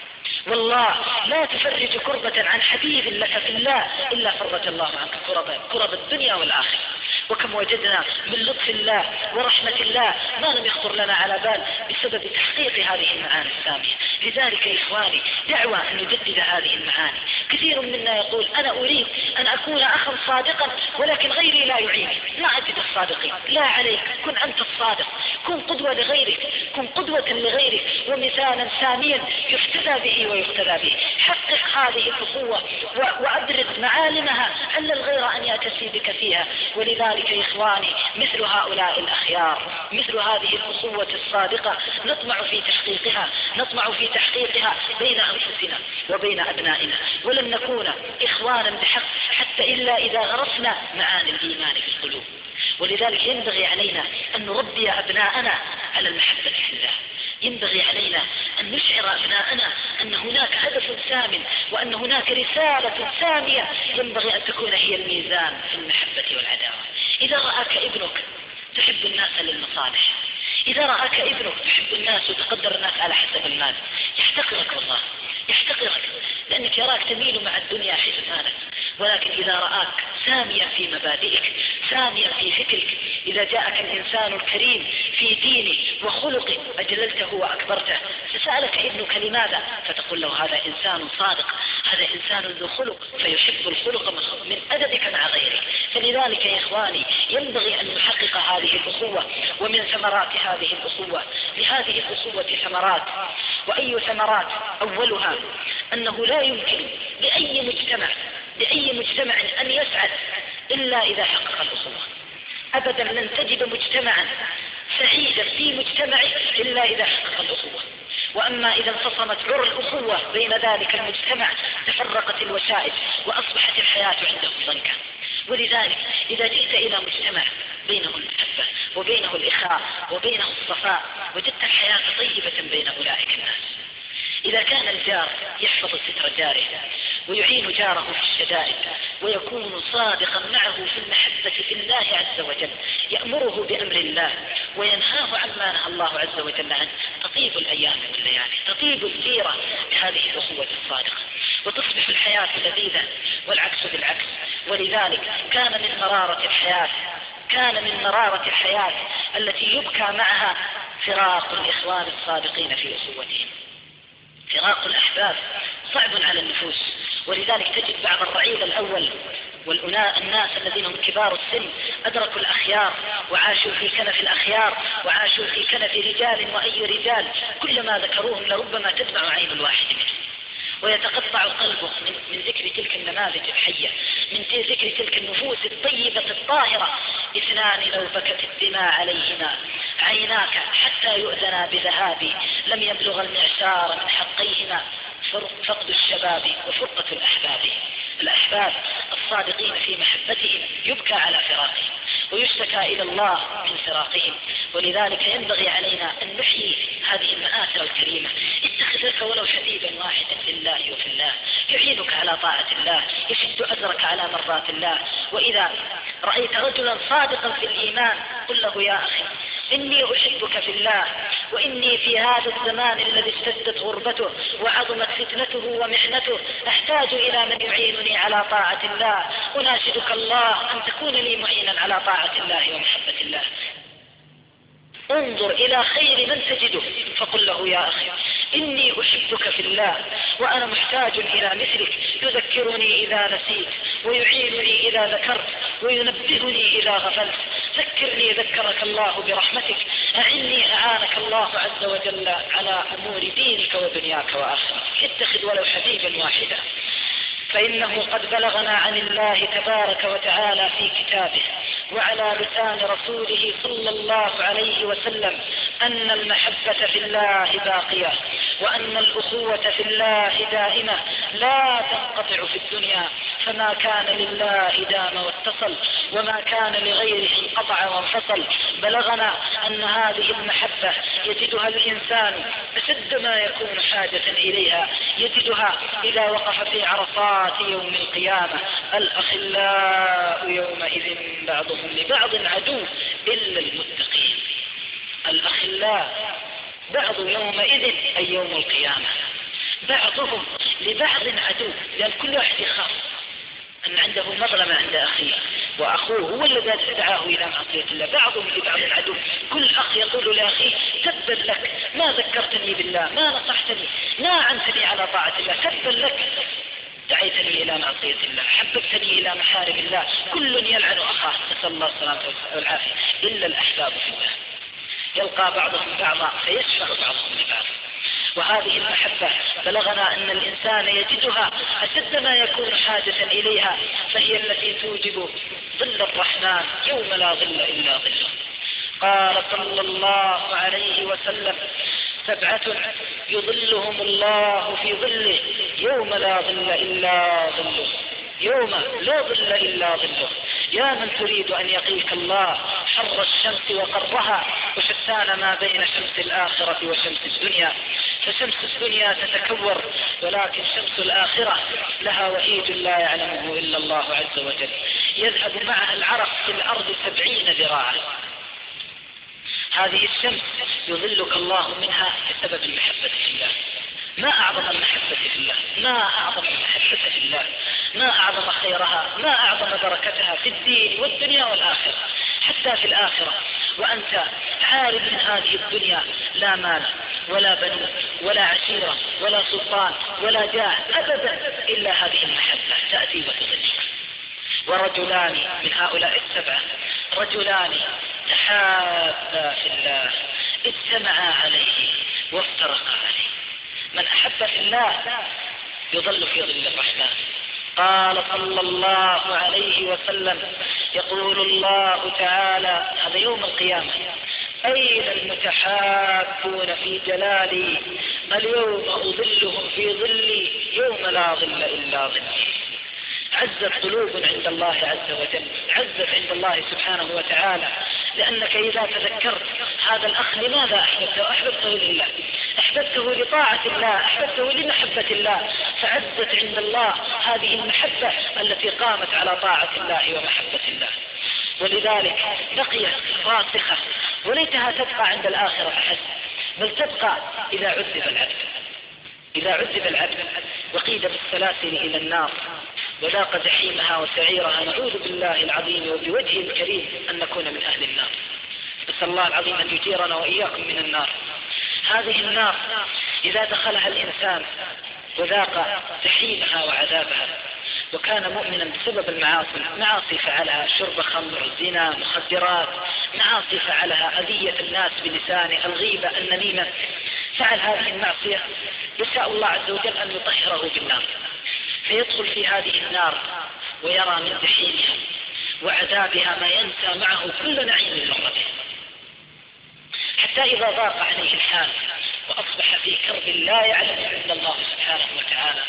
والله لا تفرج كربة عن حبيب لك في الله إلا فرج الله عنك كرب الدنيا والآخرة. وكم وجدنا من لطف الله ورحمة الله ما لم يخطر لنا على بال بسبب تحقيق هذه المعاني السامية. لذلك يا إخواني دعوة أن نجدد هذه المعاني. كثير منا يقول أنا أريد أن أكون أخا صادقا ولكن غيري لا يعيني. لا أجد الصادقين، لا عليك، كن أنت الصادق، كن قدوة لغيرك، كن قدوة لغيرك ومثالا ساميا يحتذى به ويقتدى به. حقق هذه الأخوة وأبرز معالمها أن الغير أن يأتسي بك فيها. ولذلك يا إخواني مثل هؤلاء الأخيار، مثل هذه الأخوة الصادقة نطمع في تحقيقها بين أنفسنا وبين أبنائنا، ولن نكون إخوانا بحق حتى إلا إذا غرسنا معاني الإيمان في القلوب. ولذلك ينبغي علينا أن نربي أبناءنا على المحبة في الله. ينبغي علينا أن نشعر أبناءنا أن هناك هدف سام وأن هناك رسالة سامية ينبغي أن تكون هي الميزان في المحبة والعداوة. إذا رآك ابنك تحب الناس للمصالح، إذا رآك ابنك تحب الناس وتقدر الناس على حسب المال، يحتقرك والله، يحتقرك لأنك يراك تميل مع الدنيا حيث كانت. ولكن إذا رآك ساميا في مبادئك، ساميا في فكرك، إذا جاءك الإنسان الكريم في دينه وخلقه أجللته وأكبرته، فسألك ابنك لماذا؟ فتقول له هذا إنسان صادق، هذا إنسان ذو خلق، فيحب الخلق من أدبك مع غيرك. فلذلك يا إخواني ينبغي أن نحقق هذه الأخوة. ومن ثمرات هذه الأخوة، لهذه الأخوة ثمرات، وأي ثمرات؟ أولها أنه لا يمكن لأي مجتمع أن يسعد إلا إذا حقق الأخوة. أبدا لن تجد مجتمعا سعيدا في مجتمعه إلا إذا حقق الأخوة. وأما إذا انفصمت عرى الأخوة بين ذلك المجتمع تفرقت الوسائل وأصبحت الحياة عنده ضنكا. ولذلك إذا جئت إلى مجتمع بينه المحبة وبينه الإخاء وبينه الصفاء وجدت الحياة طيبة بين أولئك الناس. إذا كان الجار يحفظ ستر جاره ويعين جاره في الشدائد ويكون صادقا معه في المحبة في الله عز وجل، يأمره بأمر الله وينهاه عما نهى الله عز وجل عنه، تطيب الأيام والليالي، تطيب السيرة بهذه الأخوة الصادقة وتصبح الحياة لذيذة والعكس بالعكس. ولذلك كان من مرارة الحياة التي يبكى معها فراق الإخوان الصادقين في أخوتهم. فراق الأحباب صعب على النفوس. ولذلك تجد بعض الرعيل الأول والناس الذين هم كبار السن أدركوا الأخيار وعاشوا في كنف الأخيار وعاشوا في كنف رجال وأي رجال، كلما ذكروهم لربما تدمع عين الواحد منهم ويتقطع قلبه من ذكر تلك النماذج الحية، من ذكر تلك النفوس الطيبة الطاهرة. اثنان لو بكت الدماء عليهما عيناك حتى يؤذنا بذهابي، لم يبلغ المعشار من حقيهما فقد الشباب وفرقة الأحباب الصادقين في محبتهم يبكى على فراقهم ويشتكى إلى الله من فراقهم. ولذلك ينبغي علينا أن نحيي هذه المآثر الكريمة. اتخذ لك ولو حبيبا واحدا لله وفي الله يعينك على طاعة الله، يشد أزرك على مرضات الله. وإذا رأيت رجلا صادقا في الإيمان قل له يا أخي إني أحبك في الله، وإني في هذا الزمان الذي اشتدت غربته وعظمت فتنته ومحنته أحتاج إلى من يعينني على طاعة الله، أناشدك الله أن تكون لي معينا على طاعة الله ومحبة الله. انظر إلى خير من تجده فقل له يا أخي إني أحبك في الله وأنا محتاج إلى مثلك يذكرني إذا نسيت ويعينني إذا ذكرت وينبهني إذا غفلت. ذكرني ذكرك الله برحمتك، أعني أعانك الله عز وجل على أمور دينك ودنياك وآخرتك. اتخذ ولو حبيبا واحدا، فإنه قد بلغنا عن الله تبارك وتعالى في كتابه وعلى لسان رسوله صلى الله عليه وسلم أن المحبة في الله باقية، وأن الأخوة في الله دائمة لا تنقطع في الدنيا، فما كان لله دام واتصل وما كان لغيره انقطع وانفصل. بلغنا أن هذه المحبة يجدها الإنسان أشد ما يكون حاجة إليها، يجدها إذا وقف في عرصات يوم القيامة. الأخلاء يومئذ بعضهم لبعض عدو إلا المتقين. الأخلاء بعض يومئذ أي يوم القيامة بعضهم لبعض عدو، لأن كل واحد يخاف أن عنده مظلمة عند أخيه، وأخوه هو الذي دعاه إلى معصية الله. بعضهم لبعض عدو، كل أخ يقول لأخيه تبا لك، ما ذكرتني بالله، ما نصحتني، ما أعنتني على طاعة الله، تبا لك، دعيتني إلى معصية الله، حببتني إلى محارم الله. كل يلعن أخاه، نسأل الله السلامة والعافية، إلا الأحباب في الله، يلقى بعضهم بعضا فيشفع بعضهم لبعض. وهذه المحبة بلغنا أن الإنسان يجدها أشد ما يكون حاجة إليها، فهي التي توجب ظل الرحمن يوم لا ظل إلا ظله. قال صلى الله عليه وسلم: 7 يظلهم الله في ظله يوم لا ظل إلا ظله، يوم لا ظل إلا ظله. يا من تريد أن يقيك الله حر الشمس وقرها، وشتان ما بين شمس الآخرة وشمس الدنيا. فشمس الدنيا تتكور، ولكن شمس الآخرة لها وهيج لا يعلمه إلا الله عز وجل، يذهب معها العرق في الأرض 70 ذراعا. هذه الشمس يظلك الله منها بسبب المحبة في الله. ما أعظم المحبة في الله، ما أعظم المحبة في الله، ما أعظم خيرها، ما أعظم بركتها في الدين والدنيا والآخرة. حتى في الآخرة وأنت عارف من هذه الدنيا لا مال ولا بنون ولا عشيرة ولا سلطان ولا جاه أبدا، إلا هذه المحبة تأتي وتظلك. ورجلان من هؤلاء 7، رجلان تحابا في الله اجتمعا عليه وافترقا عليه. من أحب في الله يظل في ظل الرحمن. قال صلى الله عليه وسلم: يقول الله تعالى، هذا يوم القيامة: أين المتحابون في جلالي؟ اليوم أظلهم في ظلي يوم لا ظل إلا ظلي. عزت قلوب عند الله عز وجل، عزت عند الله سبحانه وتعالى، لأنك إذا تذكرت هذا الأخ لماذا أحببته؟ أحببته لله، أحببته لطاعة الله، أحببته لمحبة الله، فعزت عند الله هذه المحبة التي قامت على طاعة الله ومحبة الله. ولذلك بقيت راسخة، وليتها تبقى عند الآخرة فحسب، بل تبقى إذا عذب العبد، إذا عذب العبد وقيد بالسلاسل إلى النار وذاق جحيمها وسعيرها. نعوذ بالله العظيم وبوجهه الكريم أن نكون من أهل النار، نسأل الله العظيم أن يجيرنا وإياكم من النار. هذه النار إذا دخلها الإنسان وذاق جحيمها وعذابها، وكان مؤمنا بسبب المعاصي فعلها، شرب خمر، زنا، مخدرات، معاصي فعلها، أذية الناس بلسانه، الغيبة، النميمة، فعل هذه المعصية، يشاء الله عز وجل أن يطهره بالنار، فيدخل في هذه النار ويرى من جحيمها وعذابها ما ينسى معه كل نعيم لربه، حتى إذا ضاق عليه الحال وأصبح في كرب لا يعلم إلا الله سبحانه وتعالى،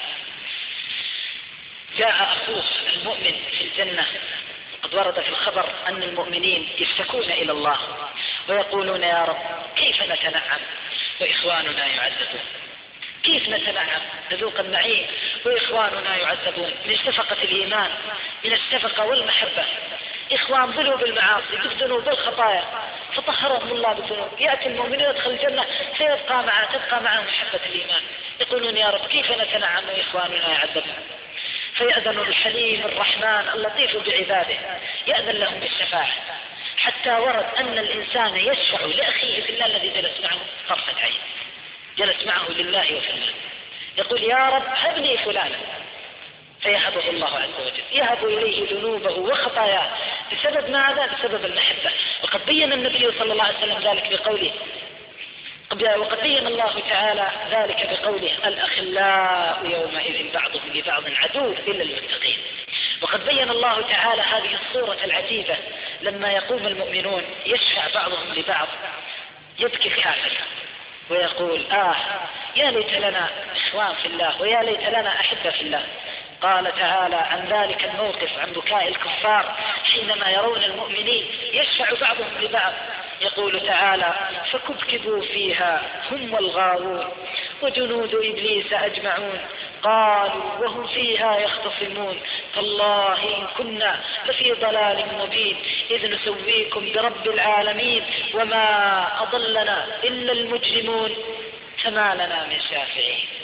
جاء أخوه المؤمن في الجنة. قد ورد في الخبر أن المؤمنين يشتكون إلى الله ويقولون: يا رب كيف نتنعم وإخواننا يعذبون؟ كيف نتنعم نذوق النعيم وإخواننا يعذبون؟ من شفقة الإيمان، من الشفقة والمحبة. إخوان ظلوا بالمعاصي بالذنوب بالخطايا فطهرهم الله بالذنوب، يأتي المؤمن يدخل الجنة فيبقى تبقى معه محبة الإيمان، يقولون: يا رب كيف نتنعم وإخواننا يعذبون؟ فيأذن الحليم الرحمن اللطيف بعباده، يأذن لهم بالشفاعة، حتى ورد أن الإنسان يشفع لأخيه في الله الذي جلس معه طرفة عين، جلس معه لله وفي الله، يقول: يا رب هب لي فلانا، فيهبه الله عز وجل، يهب إليه ذنوبه وخطاياه بسبب ماذا؟ بسبب المحبة. وقد بين النبي صلى الله عليه وسلم ذلك بقوله، وقد بين الله تعالى ذلك بقوله: الأخلاء يومئذ بعضهم لبعض عدو إلا المتقين. وقد بين الله تعالى هذه الصورة العجيبة لما يقوم المؤمنون يشفع بعضهم لبعض، يبكي الكافر ويقول: يا ليت لنا إخوان في الله، ويا ليت لنا أحبة في الله. قال تعالى عن ذلك الموقف، عن بكاء الكفار حينما يرون المؤمنين يشفع بعضهم لبعض، يقول تعالى: فكبكبوا فيها هم والغاوون وجنود إبليس أجمعون قالوا وهم فيها يختصمون تالله إن كنا لفي ضلال مبين إذ نسويكم برب العالمين وما أضلنا إلا المجرمون فما لنا من شافعين.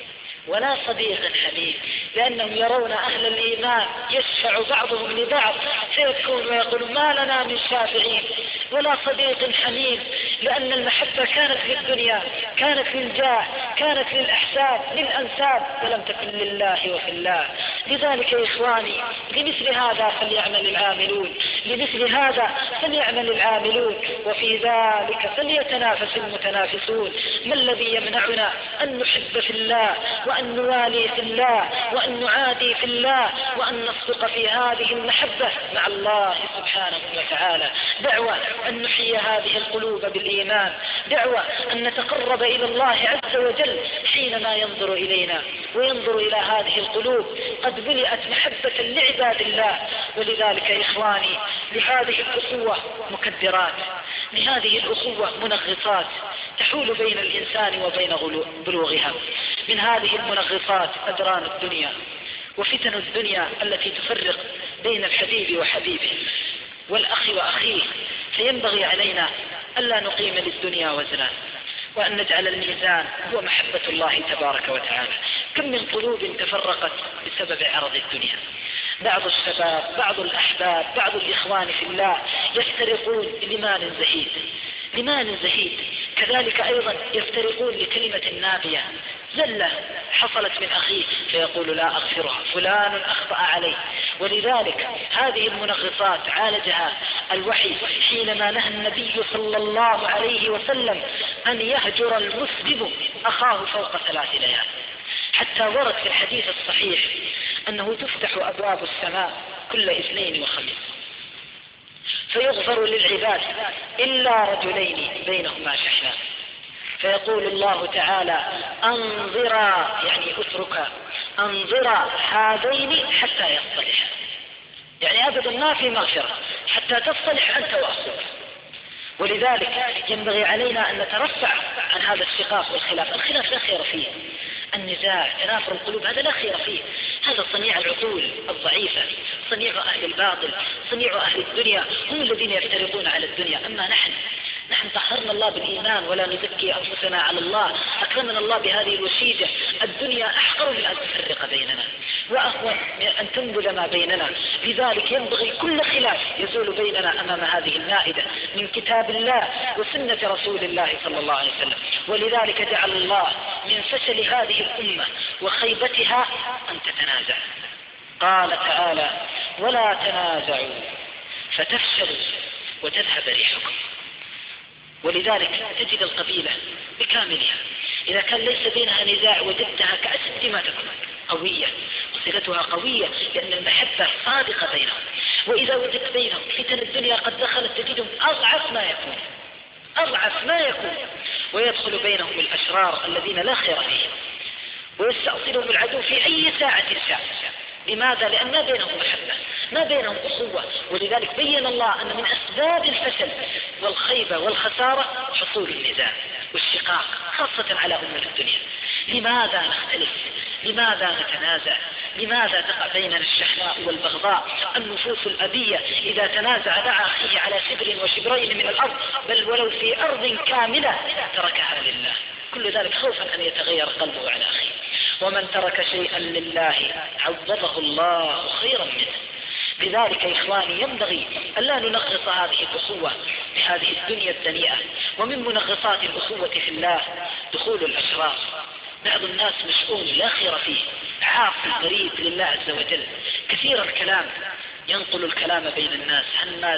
ولا صديق حميم، لأنهم يرون أهل الإيمان يشفع بعضهم لبعض فيبكون ويقولون ما لنا من شافعين، ولا صديق حميم، لأن المحبة كانت في الدنيا، كانت للجاه، كانت للأحساب للأنساب، ولم تكن لله وفي الله. لذلك يا إخواني لمثل هذا فليعمل العاملون، لمثل هذا فليعمل العاملون، وفي ذلك فليتنافس المتنافسون. ما الذي يمنعنا أن نحب في الله، وأن نوالي في الله، وأن نعادي في الله، وأن نصدق في هذه المحبة مع الله سبحانه وتعالى؟ دعوة أن نحيي هذه القلوب بالإيمان، دعوة أن نتقرب إلى الله عز وجل حينما ينظر إلينا وينظر إلى هذه القلوب قد ملئت محبة لعباد الله. ولذلك يا إخواني لهذه الأخوة مكدرات، لهذه الأخوة منغصات تحول بين الإنسان وبين بلوغها. من هذه المنغصات أدران الدنيا وفتن الدنيا التي تفرق بين الحبيب وحبيبه والأخ وأخيه. فينبغي علينا ألا نقيم للدنيا وزنا، وأن نجعل الميزان هو محبة الله تبارك وتعالى. كم من قلوب تفرقت بسبب عرض الدنيا. بعض الشباب، بعض الأحباب، بعض الإخوان في الله يفترقون لمال زهيد، لمال زهيد. كذلك أيضا يفترقون لكلمة نابية، زلة حصلت من أخيه فيقول لا أغفرها، فلان أخطأ عليه. ولذلك هذه المنغصات عالجها الوحي حينما نهى النبي صلى الله عليه وسلم أن يهجر المسلم أخاه فوق 3 ليال، حتى ورد في الحديث الصحيح أنه تفتح أبواب السماء كل اثنين وخميس فيغفر للعباد إلا رجلين بينهما شحنة، فيقول الله تعالى أنظرا، يعني أتركا، أنظرا هذين حتى يصطلح، يعني أبدا ما في مغفرة حتى تصطلح أنت وأخوك. ولذلك ينبغي علينا أن نترفع عن هذا الشقاق والخلاف. الخلاف لا خير فيه، النزاع تنافر القلوب هذا لا خير فيه، هذا صنيع العقول الضعيفة، صنيع أهل الباطل، صنيع أهل الدنيا، هم الذين يفترقون على الدنيا. أما نحن طهرنا الله بالإيمان ولا نزكي أنفسنا على الله، أكرمنا الله بهذه الوشيدة. الدنيا أحقر من أن تفرق بيننا وأهون من أن تنبذ ما بيننا. لذلك ينبغي كل خلاف يزول بيننا أمام هذه المائدة من كتاب الله وسنة رسول الله صلى الله عليه وسلم. ولذلك جعل الله من فشل هذه الأمة وخيبتها أن تتنازع. قال تعالى ولا تنازعوا فتفشلوا وتذهب ريحكم. ولذلك تجد القبيلة بكاملها إذا كان ليس بينها نزاع وجدتها كأسد ما تكون قوية، وصلتها قوية لأن المحبة صادقة بينهم. وإذا وجدت بينهم فتن الدنيا قد دخلت تجدهم أضعف ما يكون، ويدخل بينهم الأشرار الذين لا خير فيهم، ويستأصلهم العدو في أي ساعة شاء. لماذا؟ لأن ما بينهم محبة، ما بينهم أخوة. ولذلك بين الله أن من أسباب الفشل والخيبة والخسارة حصول النزاع والشقاق خاصة على أمة الدنيا. لماذا نختلف؟ لماذا نتنازع؟ لماذا تقع بيننا الشحناء والبغضاء؟ النفوس الأبية إذا تنازع مع أخيه على شبر وشبرين من الأرض، بل ولو في أرض كاملة تركها لله، كل ذلك خوفا أن يتغير قلبه على أخيه. ومن ترك شيئا لله عوضه الله خيرا منه. لذلك يا إخواني ينبغي ألا ننغص هذه الأخوة بهذه الدنيا الدنيئة. ومن منغصات الأخوة في الله دخول الأشرار. بعض الناس مشؤوم لا خير فيه، عاصي قريب لله عز وجل، كثير الكلام، ينقل الكلام بين الناس، هماز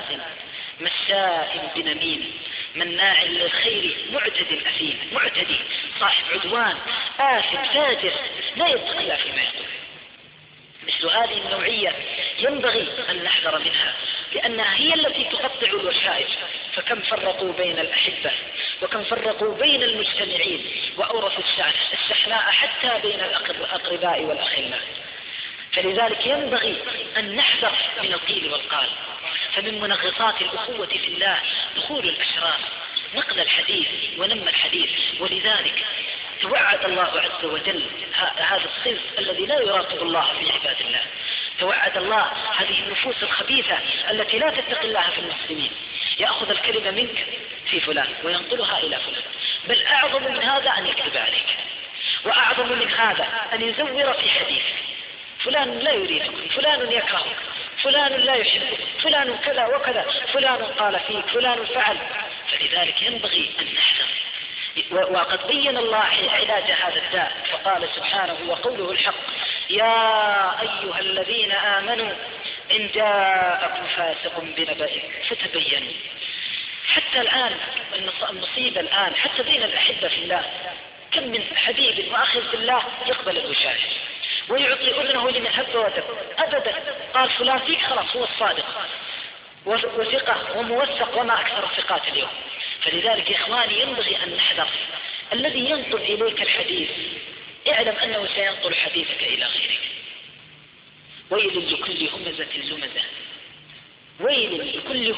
مشاء بنميم مناع للخير معتد أثيم، معتدي صاحب عدوان آثم فاجر لا يتقي الله فيما يقول. مثل هذه النوعية ينبغي أن نحذر منها، لأنها هي التي تقطع الوشائج. فكم فرقوا بين الأحبة، وكم فرقوا بين المجتمعين، وأورثوا الشحناء حتى بين الأقرباء والأخلاء. فلذلك ينبغي أن نحذر من القيل والقال. فمن منغصات الأخوة في الله دخول الأشرار، نقل الحديث ونم الحديث. ولذلك توعد الله عز وجل هذا الصنف الذي لا يراقب الله في عباد الله. توعد الله هذه النفوس الخبيثة التي لا تتقي الله في المسلمين، يأخذ الكلمة منك في فلان وينقلها إلى فلان، بل أعظم من هذا أن يكتب عليك. وأعظم من هذا أن يزور في حديث: فلان لا يريدك، فلان يكرهك، فلان لا يحبك، فلان كذا وكذا، فلان قال فيك، فلان فعل. فلذلك ينبغي أن نحذر. وقد بين الله علاج هذا الداء فقال سبحانه وقوله الحق: يا أيها الذين آمنوا إن جاءكم فاسق بنبأ فتبينوا. حتى الآن المصيبة الآن حتى بين الأحبة في الله، كم من حبيب وأخ في الله يقبل الوشاش ويعطي أذنه لمن هب ودب. أبدا، قال فلان فيك خلاص هو الصادق وثقة وموثق، وما أكثر الثقات اليوم. فلذلك يا إخواني ينبغي أن نحذر. الذي ينقل إليك الحديث اعلم أنه سينقل حديثك إلى غيرك. ويل لكل همزة لمزة، ويل لكل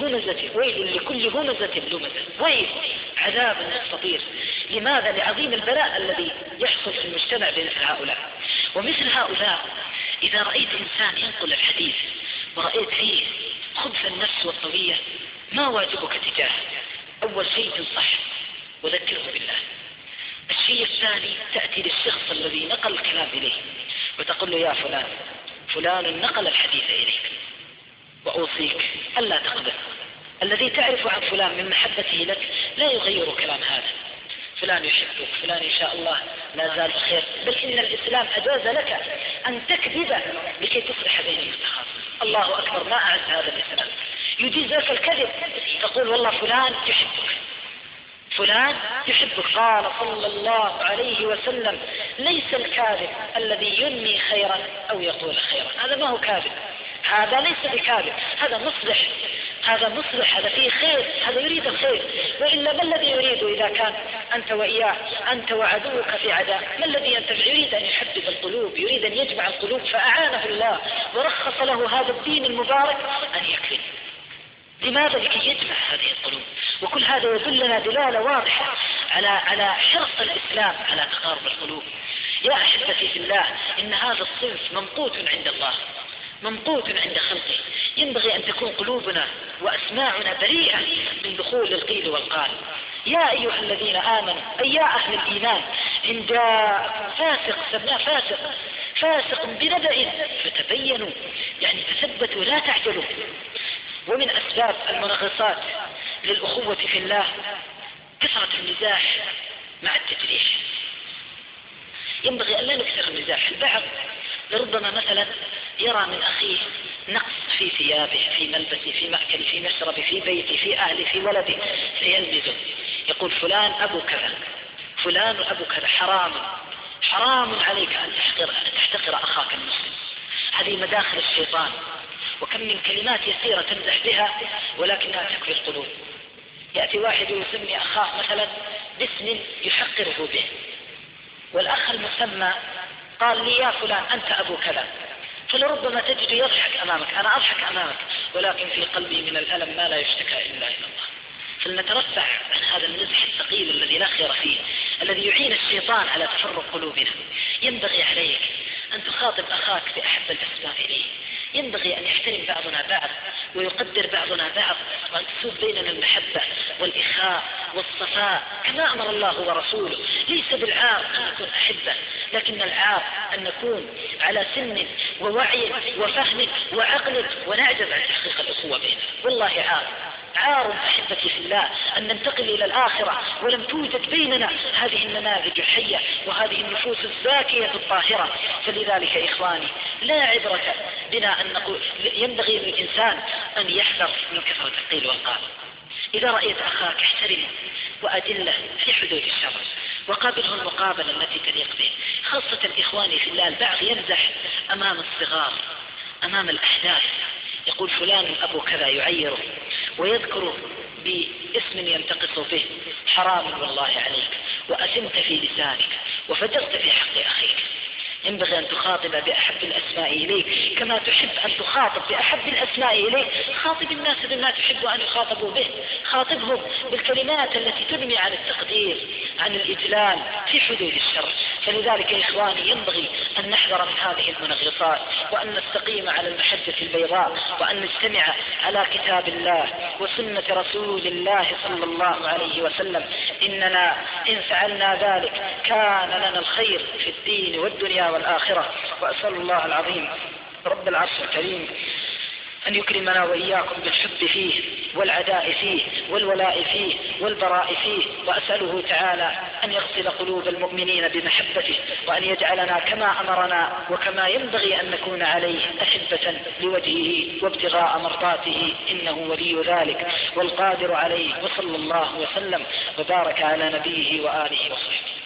همزة لمزة، ويل عذاب مستطير. لماذا؟ لعظيم البلاء الذي يحصل في المجتمع بمثل هؤلاء. ومثل هؤلاء إذا رأيت إنسان ينقل الحديث ورأيت فيه خبث النفس والطوية، ما واجبك تجاهه؟ أول شيء تنصح وذكره بالله. الشيء الثاني تأتي للشخص الذي نقل الكلام إليه وتقول له: يا فلان نقل الحديث إليك، وأوصيك ألا تقبل. الذي تعرف عن فلان من محبته لك لا يغير كلام هذا. فلان يحبك، فلان إن شاء الله لا زال بخير، بل إن الإسلام أجاز لك أن تكذب لكي تصلح بين المتخاصمين. الله أكبر، ما أعز هذا الإسلام. يجيز لك الكذب، تقول والله فلان يحبك، فلان يحبك. قال صلى الله عليه وسلم: ليس الكاذب الذي ينمي خيرا أو يقول خيرا. هذا ما هو كاذب، هذا ليس بكاذب، هذا مصلح، هذا فيه خير، هذا يريد الخير. وإلا ما الذي يريد إذا كان أنت وإياه، أنت وعدوك في عداء؟ ما الذي ينتفع؟ يريد أن يحبب القلوب، يريد أن يجمع القلوب، فأعانه الله ورخص له هذا الدين المبارك أن يكذب. لماذا؟ لكي يجمع هذه القلوب. وكل هذا يدلنا دلالة واضحة على حرص الإسلام على تقارب القلوب. يا أحبتي في الله، إن هذا الصنف ممقوت عند الله، ممقوت عند خلقه. ينبغي أن تكون قلوبنا وأسماعنا بريئة من دخول القيل والقال. يا أيها الذين آمنوا، أي يا أهل الإيمان، إن جاءكم فاسق، سماه فاسق بنبأ فتبينوا، يعني تثبتوا لا تعجلوا. ومن أسباب المنغصات للأخوة في الله كثرة المزاح مع التجريح. ينبغي أن لا نكثر المزاح. البعض لربما مثلا يرى من أخيه نقص في ثيابه، في ملبسه، في مأكله، في مشربه، في بيته، في أهله، في ولده، فيلمزه يقول: فلان أبو كذا، فلان أبو كذا. حرام عليك أن تحتقر أخاك المسلم. هذه مداخل الشيطان. وكم من كلمات يسيرة تمزح بها ولكنها تكفي القلوب. يأتي واحد يسمي أخاه مثلا باسم يحقره به، والأخ المسمى قال لي: يا فلان أنت أبو كذا، فلربما تجد يضحك أمامك، أنا أضحك أمامك، ولكن في قلبي من الألم ما لا يشتكى إلا إلى الله. فلنترفع عن هذا المزح الثقيل الذي لا خير فيه، الذي يعين الشيطان على تفرق قلوبنا. ينبغي عليك أن تخاطب أخاك بأحب الأسماء إليه. ينبغي أن يحترم بعضنا بعض ويقدر بعضنا بعض، وأن تسود بيننا المحبة والإخاء والصفاء كما أمر الله ورسوله. ليس بالعار أن نكون أحبة، لكن العار أن نكون على سن ووعي وفهم وعقل ونعجز عن تحقيق الأخوة بيننا. والله عار أحبتي في الله أن ننتقل إلى الآخرة ولم توجد بيننا هذه النماذج الحية وهذه النفوس الزاكية الطاهرة. فلذلك يا إخواني لا عبرة بنا أن نقول. ينبغي للإنسان أن يحذر من كثرة القيل والقال. إذا رأيت أخاك احترمه وأدله في حدود الشرع وقابله المقابلة التي تليق به. خاصة إخواني في الله، البعض يمزح أمام الصغار، أمام الأحداث، يقول فلان أبو كذا، يعيره ويذكره باسم ينتقص به. حرام والله عليك، وأثمت في لسانك وفجرت في حق أخيك. ينبغي أن تخاطب بأحب الأسماء إليك كما تحب أن تخاطب بأحب الأسماء إليك. خاطب الناس بما تحب أن يخاطبوا به، خاطبهم بالكلمات التي تنمي عن التقدير، عن الإجلال في حدود الشرع. فلذلك يا إخواني ينبغي أن نحذر من هذه المنغصات، وأن نستقيم على المحجة البيضاء، وأن نجتمع على كتاب الله وسنة رسول الله صلى الله عليه وسلم. إننا إن فعلنا ذلك كان لنا الخير في الدين والدنيا والآخرة. وأسأل الله العظيم رب العرش الكريم أن يكرمنا وإياكم بالحب فيه والعداء فيه والولاء فيه والبراء فيه. وأسأله تعالى أن يغسل قلوب المؤمنين بمحبته، وأن يجعلنا كما أمرنا وكما ينبغي أن نكون عليه أحبة لوجهه وابتغاء مرضاته، إنه ولي ذلك والقادر عليه. وصلى الله وسلم وبارك على نبيه وآله وصحبه.